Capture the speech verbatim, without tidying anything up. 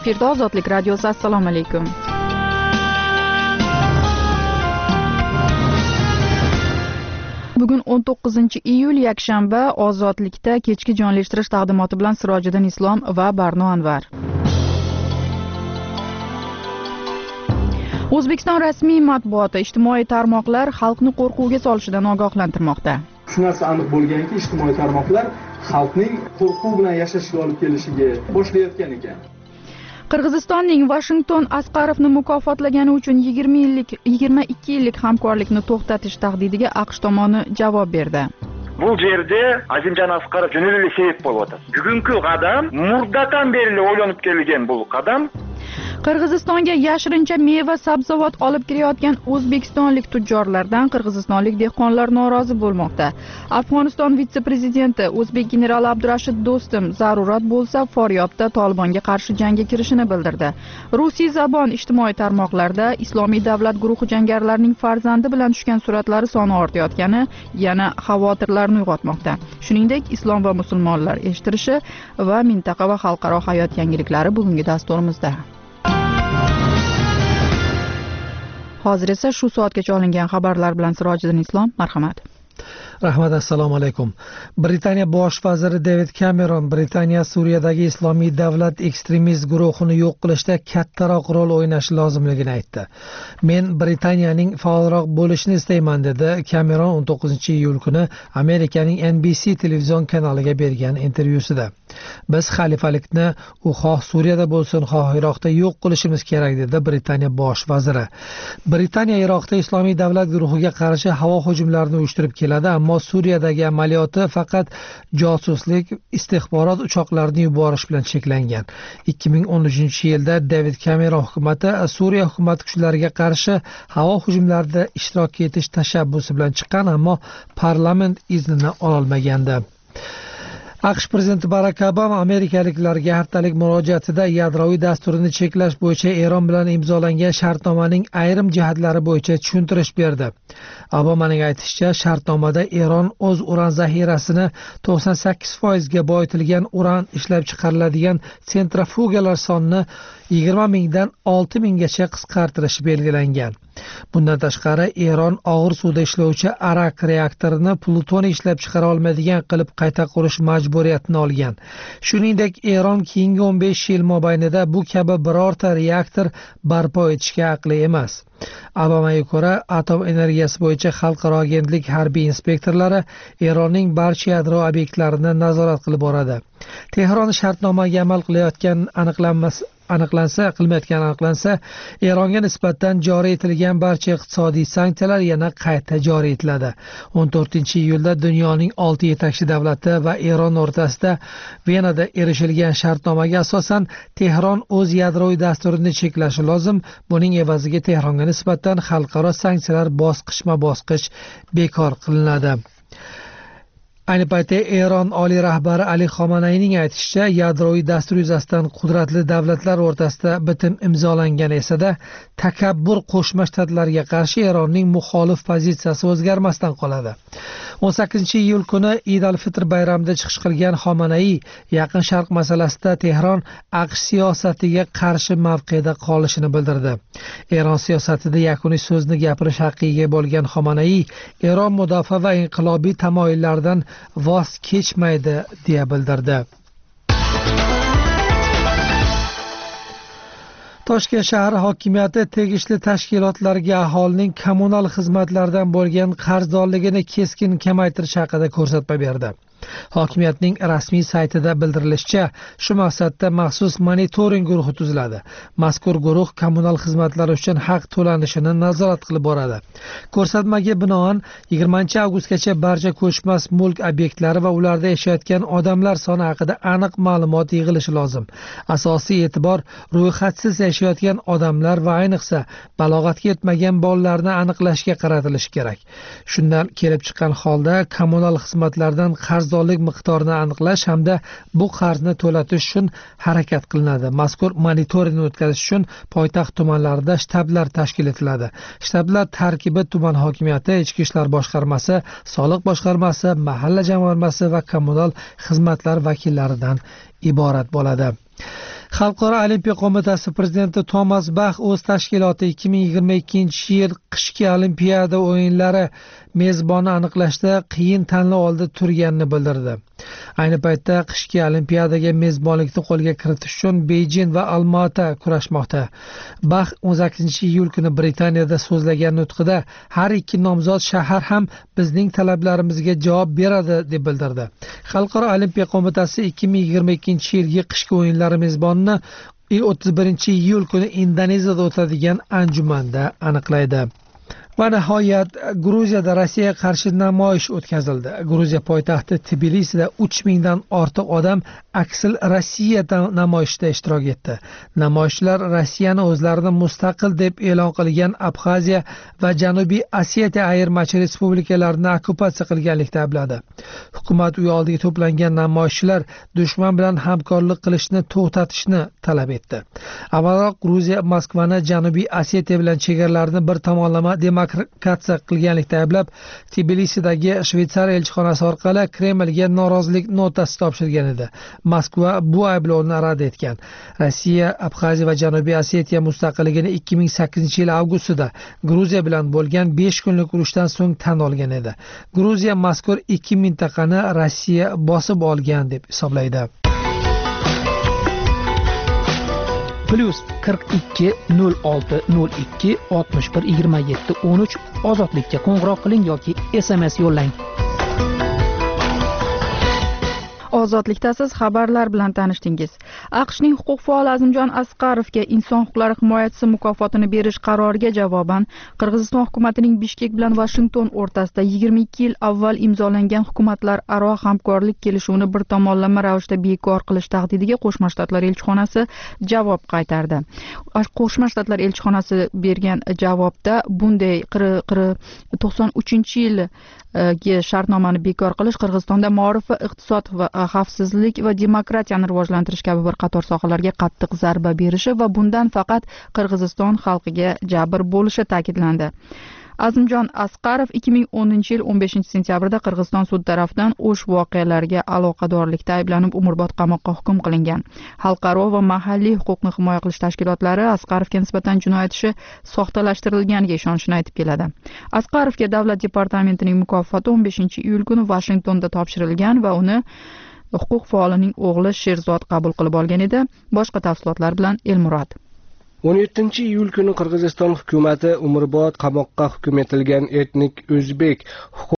Efirda Ozodlik radiosi. Assalomu alaykum. Bugun o'n to'qqizinchi iyul yakshanba. Ozodlikda kechki jonlashtirish taqdimoti bilan Sirojiddin Islom va Barno Anvar. O'zbekiston rasmiy matbuoti ijtimoiy tarmoqlar xalqni qo'rquvga solishidan ogohlantirmoqda. Shu narsa aniq bo'lganki, ijtimoiy tarmoqlar xalqning qo'rquv bilan yashashiga olib kelishiga boshlayotgan ekan. Qirg'izistonning Washington Asqarovni mukofotlagani uchun yigirma yillik yigirma ikki yillik hamkorlikni to'xtatish tahdidiga AQSh tomoni javob berdi. Bu yerda Azimjon Asqarov jurnalistlik sebep bo'lib o'tadi. Bugungi qadam muddatdan beri o'ylanib kelgan bu qadam. Qirg'izistonga yashirincha meva sabzavot olib kirayotgan o'zbekistonlik tujjorlardan qirg'izistonlik dehqonlar norozi bo'lmoqda. Afg'oniston vitse-prezidenti o'zbek generali Abdurashid Do'stum zarurat bo'lsa Faryobda Tolibonga qarshi jangga kirishini bildirdi. Rusiy zabon ijtimoiy tarmoqlarda Islomiy davlat guruhi jangarilarining farzandi bilan tushgan suratlari soni ortayotgani yana xavotirlarni uyg'otmoqda. Shuningdek, islom va musulmonlar eshittirishi va mintaqa va xalqaro hayot yangiliklari bugungi dasturimizda. Hozir esa shu soatgacha olingan xabarlar bilan Sirojiddin Islom, marhamat. Rahmat, assalomu alaykum. Britaniya bosh vaziri David Cameron Britaniya Suriyadagi Islomiy davlat ekstremist guruhini yo'q qilishda kattaroq rol o'ynashi lozimligini aytdi. Men Britaniyaning faolroq bo'lishini istayman dedi Cameron o'n to'qqizinchi iyul kuni Amerikaning N B C televizion kanaliga bergan intervyusida. Biz xalifalikni u xoh Suriyada bo'lsin, xoh Iroqda yo'q qilishimiz kerak dedi Britaniya bosh vaziri. Britaniya Iroqda Islomiy davlat guruhiga qarshi havo hujumlarini uyushtirib keladi, ammo Suriyadagi amaliyoti faqat josuslik, istixborot uchoqlarini yuborish bilan cheklangan. ikki ming o'n uchinchi yilda David Cameron hukumati Suriya hukumat kuchlariga qarshi havo hujumlarida ishtirok etish tashabbusi bilan chiqqan, ammo parlament iznini ololmagandi. AQSh prezidenti Barack Obama amerikaliklarga haftalik murojaatida yadroviy dasturini cheklash bo'yicha Eron bilan imzolangan shartnomaning ayrim jihatlari bo'yicha tushuntirish berdi. Obamaning aytishicha, shartnomada Eron o'z uran zaxirasini to'qson sakkiz foiz ga boyitilgan uran ishlab chiqariladigan sentrifugalar sonini yigirma mingdan olti minggacha qisqartirishi belgilangan. Bundan tashqari, Eron og'ir suvda ishlovchi Arak reaktorini plutoniy ishlab chiqara olmaydigan qilib qayta qurish majburiyatini olgan. Shuningdek, Eron keyingi o'n besh yil mobaynida bu kabi birorta reaktor barpo etishga haqli emas. Obamaga ko'ra, atom energiyasi bo'yicha xalqaro agentlik harbiy inspektorlari Eronning barcha yadro obyektlarini nazorat qilib boradi. Tehron shartnomaga amal qilayotgan aniqlanmasi aniqlansa, qilmayotgan aniqlansa, Eronga nisbatan joriy etilgan barcha iqtisodiy sanksiyalar yana qayta joriy etiladi. o'n to'rtinchi iyulda dunyoning olti yetakchi davlati va Eron o'rtasida Venada erishilgan shartnomaga asosan Tehron o'z yadroviy dasturini cheklashi lozim. Buning evaziga Tehronga nisbatan xalqaro sanksiyalar bosqichma-bosqich bekor qilinadi. Ayni paytda Eron oliy rahbari Ali Xomanayning aytishicha, yadroviy dastur yuzasidan qudratli davlatlar o'rtasida bitim imzolangan esa-da, takabbur Qo'shma Shtatlarga qarshi Eronning muxolif pozitsiyasi o'zgarmasdan qoladi. o'n sakkizinchi iyul kuni Eid al-Fitr bayramida chiqish qilgan Xomanay Yaqin Sharq masalasida Tehron AQSh siyosatiga qarshi mavqeda qolishini bildirdi. Eron siyosatida yakuniy so'zni gapirish haqqiga bo'lgan Xomanay Eron mudofaa va inqilobiy tamoyillardan voz kechmaydi deya bildirdi. Toshkent shahar hokimiyati tegishli tashkilotlarga aholining kommunal xizmatlardan bo'lgan qarzdorligini keskin kamaytirish haqida ko'rsatma berdi. Hokimiyatning rasmiy saytida bildirilishicha, shu maqsadda maxsus monitoring guruhi tuziladi. Mazkur guruh kommunal xizmatlar uchun haq to'lanishini nazorat qilib boradi. Ko'rsatmaga binoan yigirmanchi avgustgacha barcha ko'chmas mulk obyektlari va ularda yashayotgan odamlar soni haqida aniq ma'lumot yig'ilishi lozim. Asosiy e'tibor ro'yxatsiz yashayotgan odamlar va ayniqsa balog'atga yetmagan bolalarni aniqlashga qaratilishi kerak. Shundan kelib chiqqan holda kommunal xizmatlardan qarzdorlik miqdorini aniqlash hamda bu qarzni to'latish uchun harakat qilinadi. Mazkur monitoringni o'tkazish uchun poytaxt tumanlarida shtablar tashkil etiladi. Shtablar tarkibi tuman hokimiyati, ichki ishlar boshqarmasi, soliq boshqarmasi, mahalla jamg'armasi va kommunal xizmatlar vakillaridan iborat bo'ladi. Xalqaro olimpiya qo'mitasi prezidenti Tomas Bax o'z tashkiloti ikki ming yigirma ikkinchi yil qishki olimpiada o'yinlari mezbonni aniqlashda qiyin tanlov oldida turganini bildirdi. Ayni paytda qishki olimpiadaga mezbonlikni qo'lga kiritish uchun Beijing va Olmaota kurashmoqda. Bax o'n sakkizinchi iyul kuni Britaniyada so'zlagan nutqida har ikki nomzod shahar ham bizning talablarimizga javob beradi deb bildirdi. Xalqaro olimpiya qo'mitasi ikki ming yigirma ikkinchi yilgi qishki o'yinlari mezbonini o'ttiz birinchi iyul kuni Indoneziyada o'tadigan anjumanda aniqlaydi. Va nihoyat Gruziyada Rossiyaga qarshi namoyish o'tkazildi. Gruziya poytaxti Tbilisida uch mingdan ortiq odam Aksil Rossiya namoyishida ishtirok etdi. Namoyishchilar Rossiyani o'zlarini mustaqil deb e'lon qilgan Abxaziya va Janubiy Osetiya ayirmachi respublikalarini okkupatsiya qilganlikda aybladi. Hukumat uyi oldiga to'plangan namoyishchilar dushman bilan hamkorlik qilishni to'xtatishni talab etdi. Avvalroq Gruziya Moskvani Janubiy Osetiya bilan chegaralarni bir tomonlama demarkatsiya qilganlikda ayblab, Tbilisidagi Shveysariya elchixonasi orqali Kremlga norozilik notasi topshirgan edi. Moskva bu ayblovni rad etgan. Rossiya Abxaziya va Janubiy Osetiya mustaqilligini ikki ming sakkizinchi yil avgustida Gruziya bilan bo'lgan besh kunlik urushdan so'ng tan olgan edi. Gruziya mazkur ikki mintaqani Rossiya bosib olgan deb hisoblaydi. Plus qirq ikki nol olti nol ikki oltmish bir yigirma yetti o'n uch ozodlikka qo'ng'iroq qiling yoki S M S yo'llang. Ozodlikda siz xabarlar bilan tanishdingiz. AQShning huquq faoli Azimjon Asqarovga inson huquqlari himoyachisi mukofotini berish qaroriga javoban Qirg'iziston hukumatining Bishkek bilan Washington o'rtasida yigirma ikki yil avval imzolangan hukumatlararo hamkorlik kelishuvini bir tomonlama ravishda bekor qilish tahdidiga Qo'shma Shtatlar elchixonasi javob qaytardi. Qo'shma Shtatlar elchixonasi bergan javobda bunday to'qson uchinchi yilgi shartnomani bekor qilish Qirg'izistonda ma'rif va iqtisod va xavfsizlik va demokratiyani rivojlantirish kabi bir qator sohalarga qattiq zarba berishi va bundan faqat Qirg'iziston xalqiga jabr bo'lishi ta'kidlandi. Azimjon Asqarov ikki ming o'ninchi yil o'n beshinchi sentyabrda Qirg'iziston sud tarafidan o'sh voqealarga aloqadorlikda ayblanib umrbod qamoqqa hukm qilingan. Xalqaro va mahalliy huquqni himoya qilish tashkilotlari Asqarovga nisbatan jinoyat ishi soxtalashtirilganiga ishonishini aytib keladi. Asqarovga davlat departamentining mukofoti o'n beshinchi iyul kuni Washingtonda topshirilgan va uni huquq faolining o'g'li Sherzod qabul qilib olgan edi. Boshqa tafsilotlar bilan Elmurod. o'n yettinchi iyul kuni Qirg'iziston hukumati umrbod qamoqqa hukm etilgan etnik o'zbek